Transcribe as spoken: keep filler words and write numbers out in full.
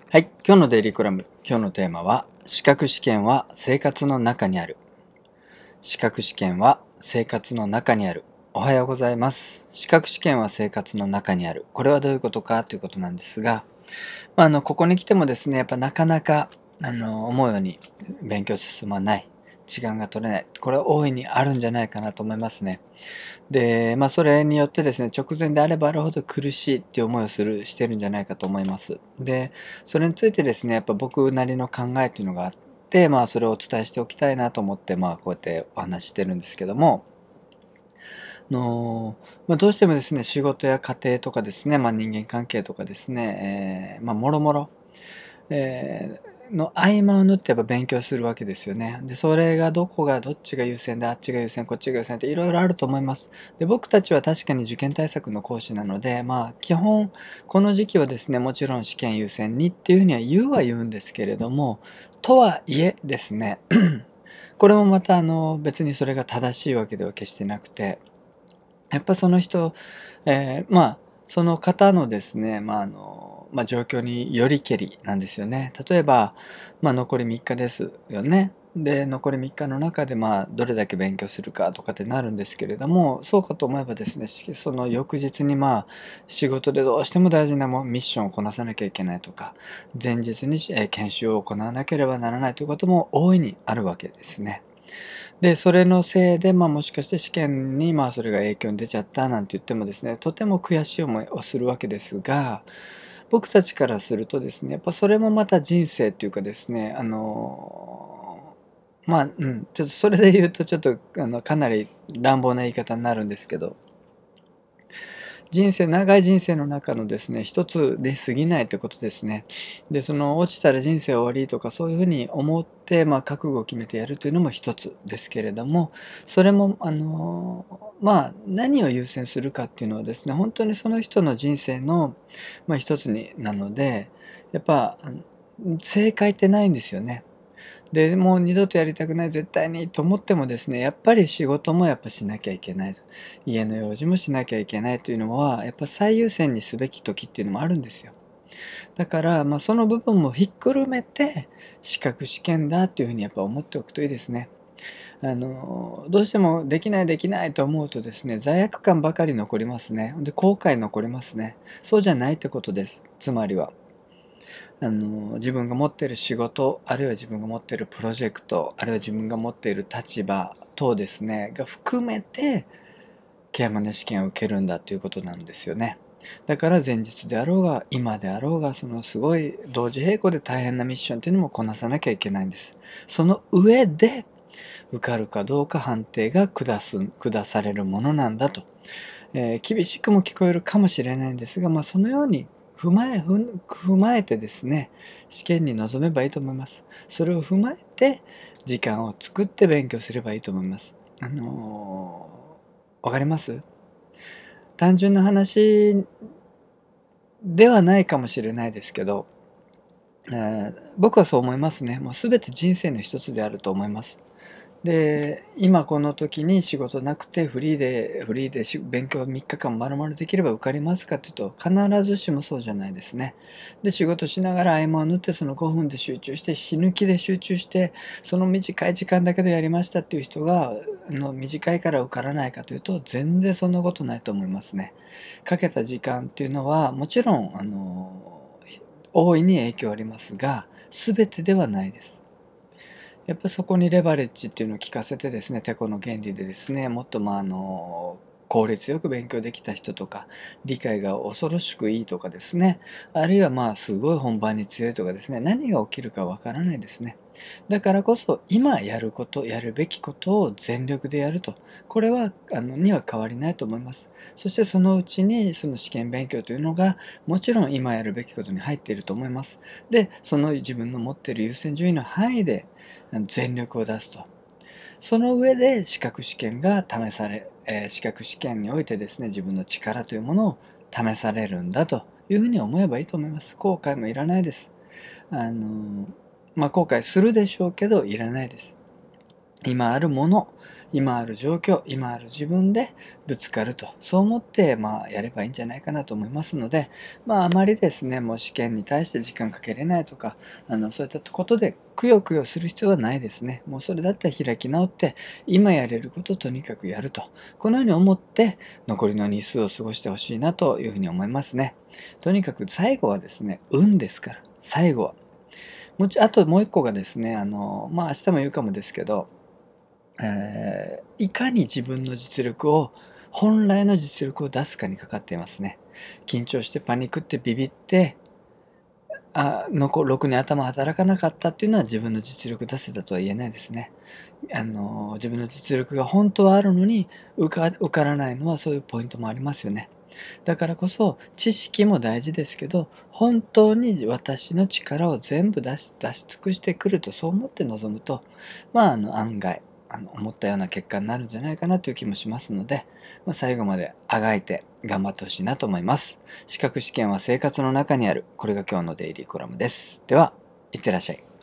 はい、今日のデイリーコラム、今日のテーマは、資格試験は生活の中にある。資格試験は生活の中にある。おはようございます。資格試験は生活の中にある。これはどういうことかということなんですが、まあ、あのここに来てもですね、やっぱなかなかあの思うように勉強進まない。時間が取れない。これは大いにあるんじゃないかなと思いますね。で、まあ、それによってですね、直前であればあるほど苦しいっていう思いをするしてるんじゃないかと思います。で、それについてですね、やっぱ僕なりの考えというのがあって、まあ、それをお伝えしておきたいなと思って、まあ、こうやってお話ししてるんですけども、あのまあ、どうしてもですね、仕事や家庭とかですね、まあ、人間関係とかですね、えーまあ、もろもろ、えーの合間を縫ってやっぱ勉強するわけですよね。で、それがどこがどっちが優先で、あっちが優先、こっちが優先っていろいろあると思います。で、僕たちは確かに受験対策の講師なので、まあ、基本、この時期はですね、もちろん試験優先にっていうふうには言うは言うんですけれども、とはいえですね、これもまたあの別にそれが正しいわけでは決してなくて、やっぱその人、えーまあ、その方のですね、まあ、あの、まあ、状況によりけりなんですよね。例えば、まあ、残りみっかですよね。で、残りみっかの中で、まあ、どれだけ勉強するかとかってなるんですけれども、そうかと思えばですね、しその翌日に、まあ、仕事でどうしても大事なもミッションをこなさなきゃいけないとか、前日に、えー研修を行わなければならないということも大いにあるわけですね。で、それのせいで、まあ、もしかして試験に、まあ、それが影響に出ちゃったなんて言ってもですね、とても悔しい思いをするわけですが、僕たちからするとですね、やっぱそれもまた人生っていうかですね、あの、まあ、うん、ちょっとそれで言うとちょっと、あの、かなり乱暴な言い方になるんですけど、人生長い人生の中のですね、一つで過ぎないってことですね。で、その落ちたら人生終わりとかそういうふうに思って、まあ、覚悟を決めてやるというのも一つですけれども、それもあの、まあ、何を優先するかっていうのはですね、本当にその人の人生の、まあ、一つになので、やっぱ、あの正解ってないんですよね。で、もう二度とやりたくない絶対にと思ってもですね、やっぱり仕事もやっぱしなきゃいけないと。家の用事もしなきゃいけないというのは、やっぱ最優先にすべき時っていうのもあるんですよ。だから、まあ、その部分もひっくるめて、資格試験だっていうふうにやっぱ思っておくといいですね。あの、どうしてもできないできないと思うとですね、罪悪感ばかり残りますね。で、後悔残りますね。そうじゃないってことです。つまりは。あの自分が持っている仕事、あるいは自分が持っているプロジェクト、あるいは自分が持っている立場等ですねが含めてケアマネ試験を受けるんだということなんですよね。だから前日であろうが今であろうが、そのすごい同時並行で大変なミッションというのもこなさなきゃいけないんです。その上で受かるかどうか判定が下す下されるものなんだと、えー厳しくも聞こえるかもしれないんですが、まあ、そのように踏まえ踏踏まえてですね、試験に臨めばいいと思います。それを踏まえて時間を作って勉強すればいいと思います。あのー、わかります？単純な話ではないかもしれないですけど、えー僕はそう思いますね。もう全て人生の一つであると思います。で、今この時に仕事なくてフリーでフリーでし勉強みっかかん丸々できれば受かりますかっていうと、必ずしもそうじゃないですね。で、仕事しながら合間を縫ってそのごふんで集中して、死ぬ気で集中して、その短い時間だけでやりましたっていう人が、あの、短いから受からないかというと、全然そんなことないと思いますね。かけた時間っていうのは、もちろん、あの、大いに影響ありますが、全てではないです。やっぱそこにレバレッジっていうのを効かせてですね、テコの原理でですね、もっとまああの効率よく勉強できた人とか、理解が恐ろしくいいとかですね、あるいはまあすごい本番に強いとかですね、何が起きるかわからないですね。だからこそ今やること、やるべきことを全力でやると。これはあのには変わりないと思います。そしてそのうちにその試験勉強というのがもちろん今やるべきことに入っていると思います。で、その自分の持っている優先順位の範囲で全力を出すと。その上で資格試験が試され、えー資格試験においてですね、自分の力というものを試されるんだというふうに思えばいいと思います。後悔もいらないです。あの、まあ、後悔するでしょうけど、いらないです。今あるもの、 今ある状況、今ある自分でぶつかると、そう思って、まあ、やればいいんじゃないかなと思いますので、まあ、あまりですね、もう試験に対して時間かけれないとか、あの、そういったことでくよくよする必要はないですね。もうそれだったら開き直って、今やれることをとにかくやると。このように思って、残りの日数を過ごしてほしいなというふうに思いますね。とにかく最後はですね、運ですから、最後は。もちあともう一個がですね、あの、まあ、明日も言うかもですけど、えーいかに自分の実力を、本来の実力を出すかにかかっていますね。緊張してパニックってビビって、あのころくに頭働かなかったっていうのは自分の実力出せたとは言えないですね。あの、自分の実力が本当はあるのに、受か受からないのはそういうポイントもありますよね。だからこそ、知識も大事ですけど、本当に私の力を全部出し出し尽くしてくると、そう思って臨むと、まあ、あの、案外、あの、思ったような結果になるんじゃないかなという気もしますので、まあ、最後まであがいて頑張ってほしいなと思います。資格試験は生活の中にある。これが今日のデイリーコラムです。では、いってらっしゃい。